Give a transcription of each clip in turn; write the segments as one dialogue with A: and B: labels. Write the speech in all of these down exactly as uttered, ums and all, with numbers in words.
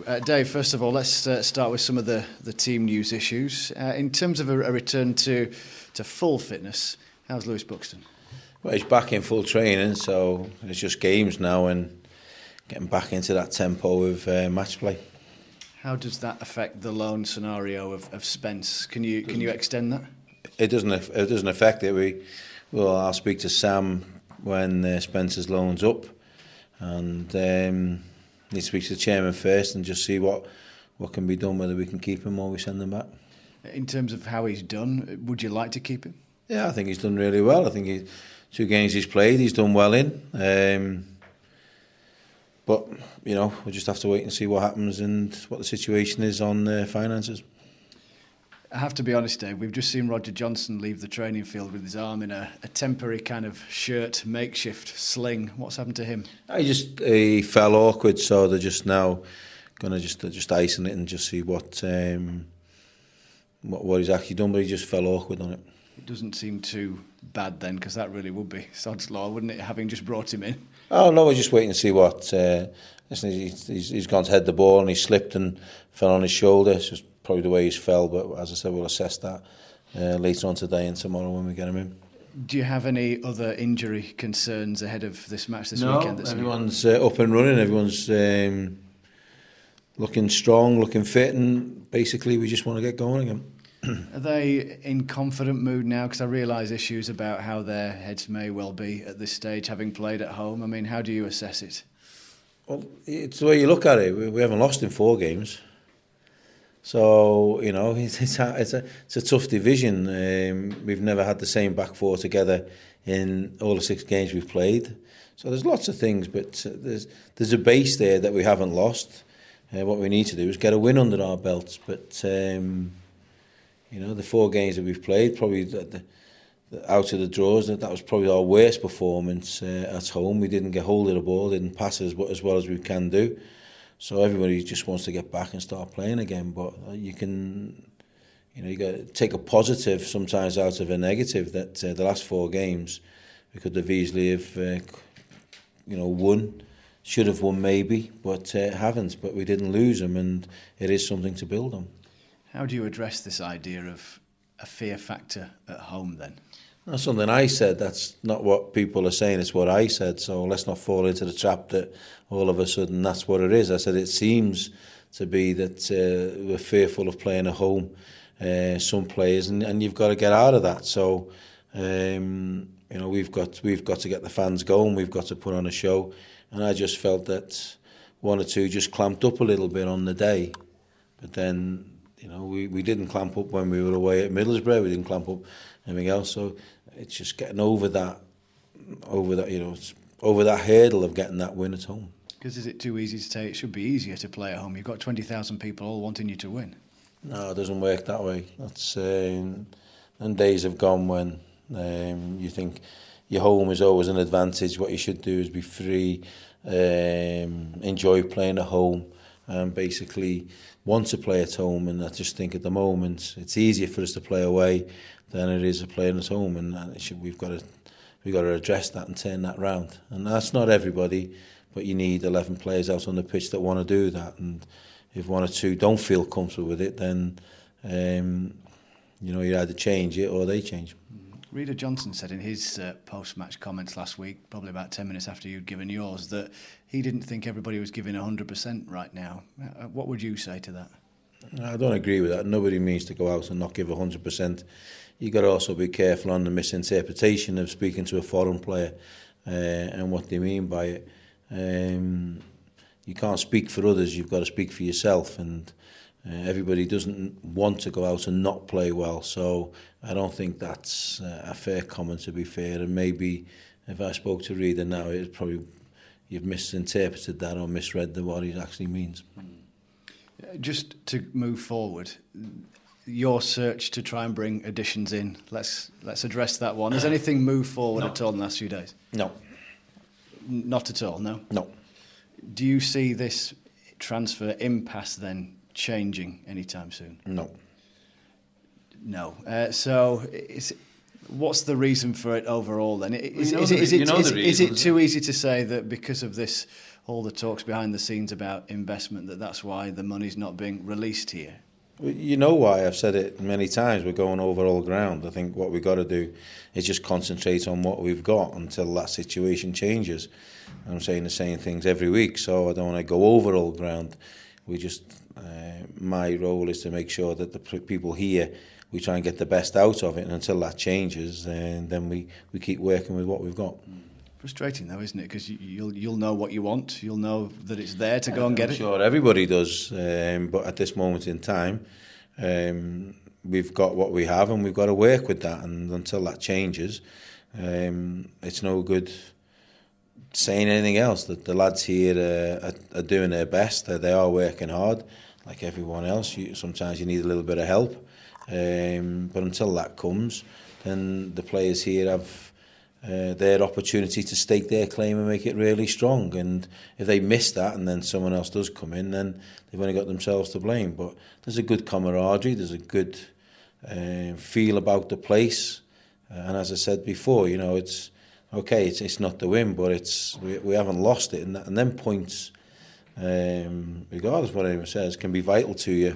A: Uh, Dave, first of all, let's uh, start with some of the, the team news issues. Uh, in terms of a, a return to, to full fitness, how's Lewis Buxton?
B: Well, he's back in full training, so it's just games now and getting back into that tempo of uh, match play.
A: How does that affect the loan scenario of, of Spence? Can you can you extend that?
B: It doesn't. It doesn't affect it. We, well, I'll speak to Sam when uh, Spence's loan's up, and um, need to speak to the chairman first and just see what what can be done, whether we can keep him or we send him back.
A: In terms of how he's done, would you like to keep him?
B: Yeah, I think he's done really well. I think he, two games he's played, he's done well in. Um, but you know, we'll just have to wait and see what happens and what the situation is on uh, finances.
A: I have to be honest, Dave, we've just seen Roger Johnson leave the training field with his arm in a, a temporary kind of shirt, makeshift sling. What's happened to him?
B: He just he fell awkward, so they're just now going to just just icing it and just see what, um, what what he's actually done, but he just fell awkward on it.
A: It doesn't seem too bad then, because that really would be sod's law, wouldn't it, having just brought him in?
B: Oh no, we're just waiting to see what... Uh, listen, he's, he's, he's gone to head the ball and he slipped and fell on his shoulder. It's just probably the way he's fell, but as I said, we'll assess that uh, later on today and tomorrow when we get him in.
A: Do you have any other injury concerns ahead of this match this
B: no,
A: weekend? No,
B: everyone's uh, up and running, everyone's um, looking strong, looking fit, and basically we just want to get going again.
A: Are they in confident mood now? Because I realise issues about how their heads may well be at this stage, having played at home. I mean, how do you assess it?
B: Well, it's the way you look at it. We haven't lost in four games. So, you know, it's, it's, a, it's, a, it's a tough division. Um, we've never had the same back four together in all the six games we've played. So there's lots of things, but there's there's a base there that we haven't lost. Uh, what we need to do is get a win under our belts. But, um, you know, the four games that we've played, probably the, the, the, out of the draws, that, that was probably our worst performance uh, at home. We didn't get hold of the ball, didn't pass as, as well as we can do. So everybody just wants to get back and start playing again. But you can, you know, you got to take a positive sometimes out of a negative. That uh, the last four games, we could have easily have, uh, you know, won. Should have won maybe, but uh, haven't. But we didn't lose them, and it is something to build on.
A: How do you address this idea of a fear factor at home then?
B: That's something I said. That's not what people are saying. It's what I said. So let's not fall into the trap that all of a sudden that's what it is. I said it seems to be that uh, we're fearful of playing at home, uh, some players, and, and you've got to get out of that. So um, you know, we've got we've got to get the fans going. We've got to put on a show, and I just felt that one or two just clamped up a little bit on the day, but then. You know, we, we didn't clamp up when we were away at Middlesbrough. We didn't clamp up anything else. So it's just getting over that, over that, you know, it's over that hurdle of getting that win at home.
A: Because is it too easy to say it should be easier to play at home? You've got twenty thousand people all wanting you to win.
B: No, it doesn't work that way. That's um, and days have gone when um, you think your home is always an advantage. What you should do is be free, um, enjoy playing at home, and basically want to play at home. And I just think at the moment it's easier for us to play away than it is to play at home, and it should, we've got to we've got to address that and turn that round. And that's not everybody, but you need eleven players out on the pitch that want to do that. And if one or two don't feel comfortable with it, then um, you know, you either change it or they change.
A: Reader Johnson said in his uh, post-match comments last week, probably about ten minutes after you'd given yours, that he didn't think everybody was giving one hundred percent right now. Uh, what would you say to that?
B: I don't agree with that. Nobody means to go out and not give one hundred percent. You've got to also be careful on the misinterpretation of speaking to a foreign player uh, and what they mean by it. Um, you can't speak for others, you've got to speak for yourself, and uh, everybody doesn't want to go out and not play well. So I don't think that's uh, a fair comment, to be fair. And maybe if I spoke to Reader now, it's probably you've misinterpreted that or misread the, what it actually means.
A: Just to move forward, your search to try and bring additions in, let's let's address that one. Has anything moved forward
B: No.
A: at all in the last few days?
B: No.
A: N- Not at all, no?
B: No.
A: Do you see this transfer impasse then changing anytime soon?
B: No.
A: No. Uh, so is, what's the reason for it overall then? Is,
C: know
A: is,
C: the
A: it, is,
C: re-
A: it,
C: you know
A: is,
C: the
A: is it
C: reasons.
A: too easy to say that because of this all the talks behind the scenes about investment, that that's why the money's not being released here?
B: You know why. I've said it many times. We're going over all ground. I think what we've got to do is just concentrate on what we've got until that situation changes. I'm saying the same things every week, so I don't want to go over all ground. We just, uh, my role is to make sure that the people here, we try and get the best out of it, and until that changes, and then we, we keep working with what we've got.
A: Frustrating though, isn't it? Because you, you'll you'll know what you want. You'll know that it's there to go and get
B: I'm
A: it.
B: Sure, everybody does. Um, but at this moment in time, um, we've got what we have, and we've got to work with that. And until that changes, um, it's no good saying anything else. That the lads here uh, are, are doing their best. They are working hard, like everyone else. You, sometimes you need a little bit of help. Um, but until that comes, then the players here have Uh, their opportunity to stake their claim and make it really strong. And if they miss that and then someone else does come in, then they've only got themselves to blame. But there's a good camaraderie, there's a good uh, feel about the place. Uh, and as I said before, you know, it's okay, it's, it's not the win, but it's we, we haven't lost it. And, that, and then points, um, regardless of what anyone says, can be vital to you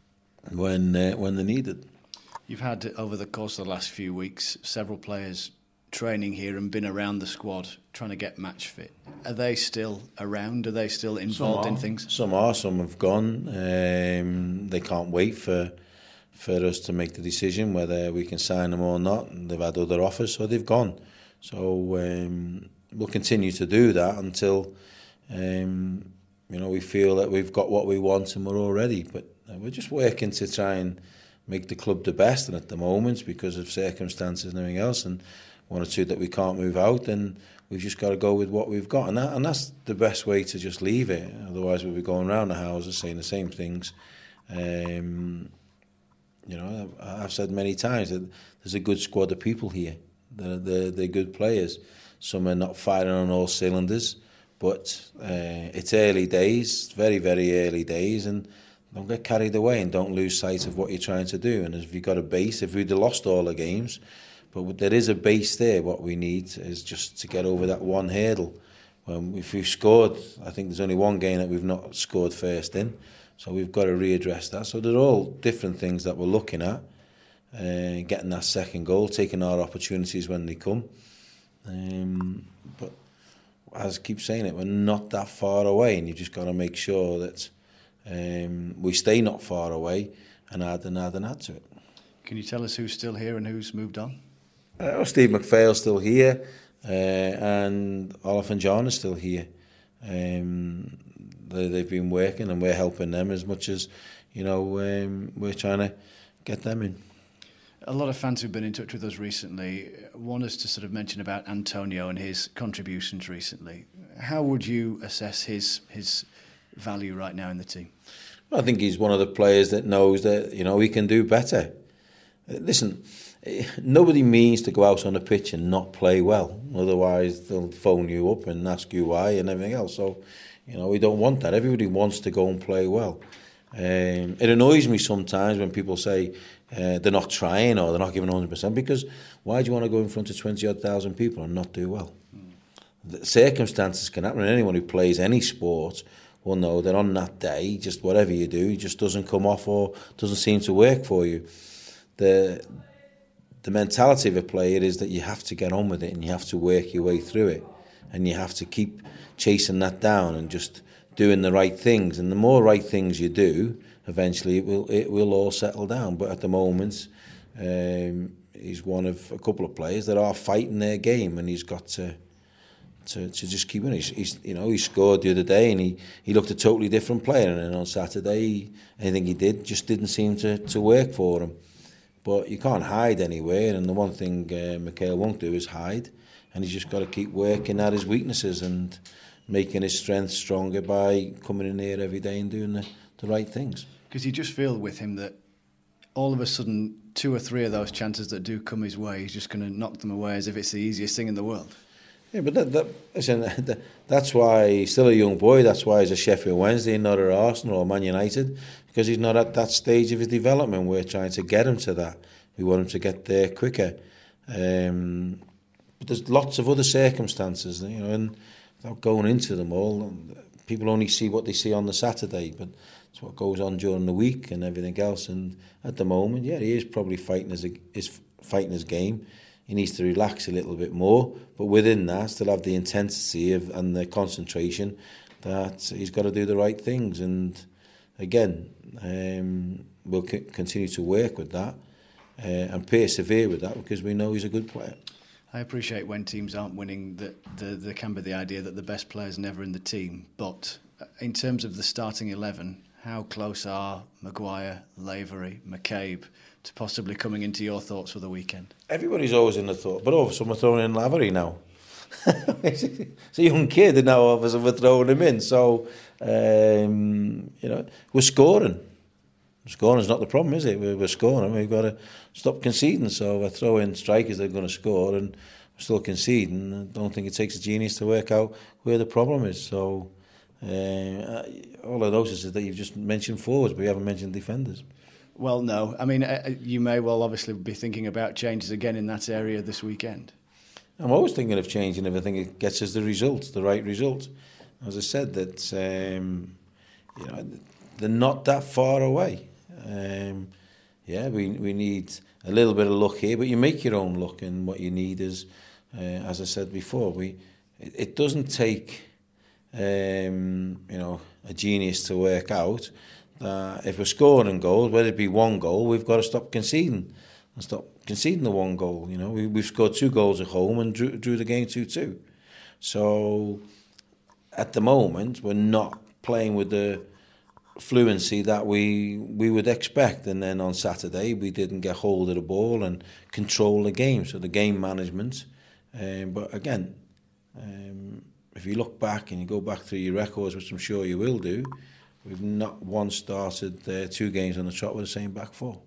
B: when, uh, when they're needed.
A: You've had, over the course of the last few weeks, several players training here and been around the squad trying to get match fit. Are they still around? Are they still involved in things?
B: Some are, some have gone. Um, they can't wait for for us to make the decision whether we can sign them or not. And they've had other offers, so they've gone. So um, we'll continue to do that until um, you know we feel that we've got what we want and we're all ready. But uh, we're just working to try and make the club the best. And at the moment, because of circumstances and everything else, and one or two that we can't move out, then we've just got to go with what we've got. And that, and that's the best way to just leave it. Otherwise, we'll be going around the houses saying the same things. Um, you know, I've said many times that there's a good squad of people here. They're, they're, they're good players. Some are not firing on all cylinders, but uh, it's early days, very, very early days, and don't get carried away and don't lose sight of what you're trying to do. And if you've got a base, if we'd have lost all the games, but there is a base there. What we need is just to get over that one hurdle. Um, if we've scored, I think there's only one game that we've not scored first in, so we've got to readdress that. So they're all different things that we're looking at. Uh, getting that second goal, taking our opportunities when they come. Um, but as I keep saying it, we're not that far away, and you've just got to make sure that um, we stay not far away and add and add and add to it.
A: Can you tell us who's still here and who's moved on?
B: Uh, Steve McPhail's still here, uh, and Olaf and John are still here. Um, they, they've been working, and we're helping them as much as, you know, um, we're trying to get them in.
A: A lot of fans who've been in touch with us recently want us to sort of mention about Antonio and his contributions recently. How would you assess his his value right now in the team?
B: I think he's one of the players that knows that, you know, he can do better. Listen, nobody means to go out on the pitch and not play well. Otherwise, they'll phone you up and ask you why and everything else. So, you know, we don't want that. Everybody wants to go and play well. Um, it annoys me sometimes when people say uh, they're not trying or they're not giving one hundred percent, because why do you want to go in front of twenty odd thousand people and not do well? Mm. The circumstances can happen, and anyone who plays any sport will know that on that day, just whatever you do, it just doesn't come off or doesn't seem to work for you. The the mentality of a player is that you have to get on with it and you have to work your way through it, and you have to keep chasing that down and just doing the right things. And the more right things you do, eventually it will it will all settle down. But at the moment, um, he's one of a couple of players that are fighting their game, and he's got to to, to just keep winning. He's, he's you know he scored the other day, and he, he looked a totally different player. And then on Saturday, he, anything he did just didn't seem to, to work for him. But you can't hide anywhere, and the one thing uh, Mikhail won't do is hide, and he's just got to keep working at his weaknesses and making his strength stronger by coming in here every day and doing the, the right things. Because
A: you just feel with him that all of a sudden two or three of those chances that do come his way, he's just going to knock them away as if it's the easiest thing in the world.
B: Yeah, but that, that, listen, that, that's why he's still a young boy. That's why he's a Sheffield Wednesday, not at Arsenal or Man United, because he's not at that stage of his development. We're trying to get him to that. We want him to get there quicker. Um, but there's lots of other circumstances, you know, and without going into them all, people only see what they see on the Saturday, but it's what goes on during the week and everything else. And at the moment, yeah, he is probably fighting his, is fighting his game. He needs to relax a little bit more, but within that, still have the intensity of, and the concentration that he's got to do the right things. And again, um, we'll c- continue to work with that uh, and persevere with that, because we know he's a good player.
A: I appreciate when teams aren't winning that the, there can be the idea that the best player's never in the team. But in terms of the starting eleven, how close are Maguire, Lavery, McCabe to possibly coming into your thoughts for the weekend?
B: Everybody's always in the thought, but all of a sudden we're throwing in Lavery now. It's a young kid, and now all of a sudden we're throwing him in. So, um, you know, we're scoring. Scoring's not the problem, is it? We're, we're scoring. We've got to stop conceding. So we're throwing strikers that are going to score, and we're still conceding. I don't think it takes a genius to work out where the problem is. So uh, all of those is that you've just mentioned forwards, but we haven't mentioned defenders.
A: Well, no. I mean, uh, you may well obviously be thinking about changes again in that area this weekend.
B: I'm always thinking of changing if I think it gets us the result, the right result. As I said, that um, you know, they're not that far away. Um, yeah, we we need a little bit of luck here, but you make your own luck, and what you need is, uh, as I said before, we it, it doesn't take um, you know a genius to work out that if we're scoring goals, whether it be one goal, we've got to stop conceding and stop conceding the one goal. You know, we, we've scored two goals at home and drew, drew the game two two. So at the moment, we're not playing with the fluency that we we would expect. And then on Saturday, we didn't get hold of the ball and control the game. So the game management. Um, but again, um, if you look back and you go back through your records, which I'm sure you will do, we've not once started uh, two games on the trot with the same back four.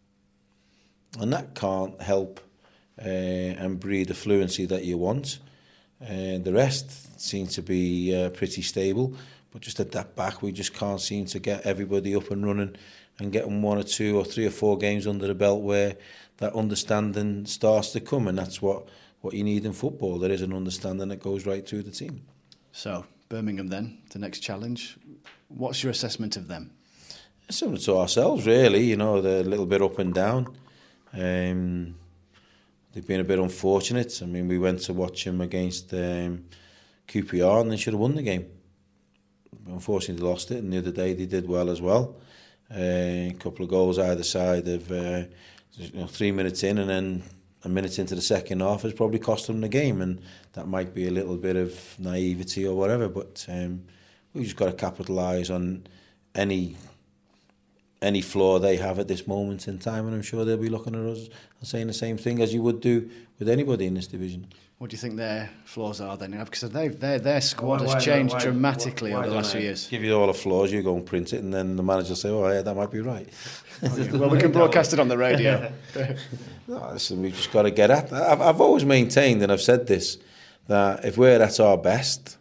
B: And that can't help uh, and breed the fluency that you want. Uh, the rest seems to be uh, pretty stable, but just at that back, we just can't seem to get everybody up and running and getting one or two or three or four games under the belt where that understanding starts to come. And that's what, what you need in football. There is an understanding that goes right through the team.
A: So, Birmingham then, the next challenge. What's your assessment of them?
B: Similar to ourselves, really. You know, they're a little bit up and down. Um, they've been a bit unfortunate. I mean, we went to watch them against um, Q P R and they should have won the game. Unfortunately, they lost it, and the other day they did well as well. Uh, a couple of goals either side of uh, you know, three minutes in, and then a minute into the second half has probably cost them the game, and that might be a little bit of naivety or whatever, but um, we've just got to capitalise on any any flaw they have at this moment in time, and I'm sure they'll be looking at us and saying the same thing as you would do with anybody in this division.
A: What do you think their flaws are then? Because they've, their their squad
B: Why-
A: has
B: why
A: changed
B: don't- why-
A: dramatically
B: why
A: over the
B: don't
A: last
B: I
A: few years.
B: Give you all the flaws, you go and print it, and then the manager will say, oh yeah, that might be right.
A: Well, we can broadcast it on the radio.
B: No, listen, we've just got to get at that. I've, I've always maintained, and I've said this, that if we're at our best,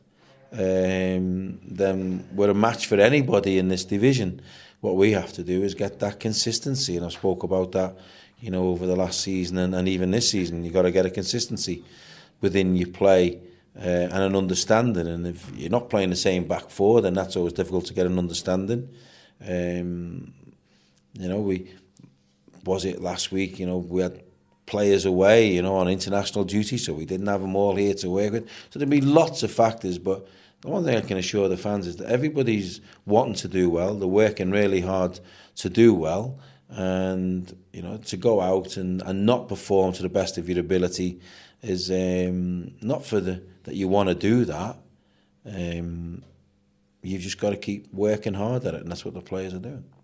B: um, then we're a match for anybody in this division. What we have to do is get that consistency, and I spoke about that, you know, over the last season and, and even this season. You've got to get a consistency within your play uh, and an understanding. And if you're not playing the same back four, then that's always difficult to get an understanding. Um, you know, we was it last week, you know, we had players away, you know, on international duty, so we didn't have them all here to work with. So there'll be lots of factors, but the one thing I can assure the fans is that everybody's wanting to do well. They're working really hard to do well. And, you know, to go out and, and not perform to the best of your ability is um, not for the that you want to do that. Um, you've just got to keep working hard at it, and that's what the players are doing.